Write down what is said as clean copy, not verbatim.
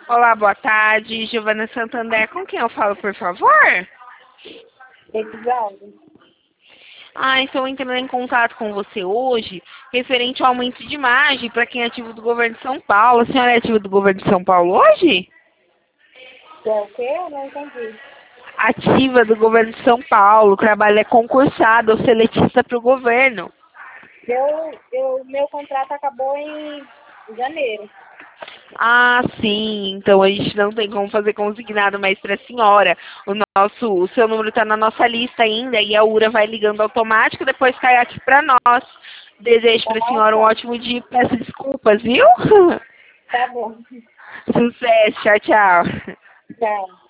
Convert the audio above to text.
Olá, boa tarde. Giovana Santander, com quem eu falo, por favor? Exivaldo. Estou entrando em contato com você hoje, referente ao aumento de margem para quem é ativo do governo de São Paulo. A senhora é ativa do governo de São Paulo hoje? Que é o quê? Eu não entendi. Ativa do governo de São Paulo, trabalha concursado ou seletista para o governo. Meu contrato acabou em janeiro. Ah, sim, então a gente não tem como fazer consignado mais para a senhora. O seu número está na nossa lista ainda e a URA vai ligando automático, depois cai aqui para nós. Desejo para a senhora um Nossa, ótimo dia e peço desculpas, viu? tá bom. Sucesso, tchau, tchau. Tchau.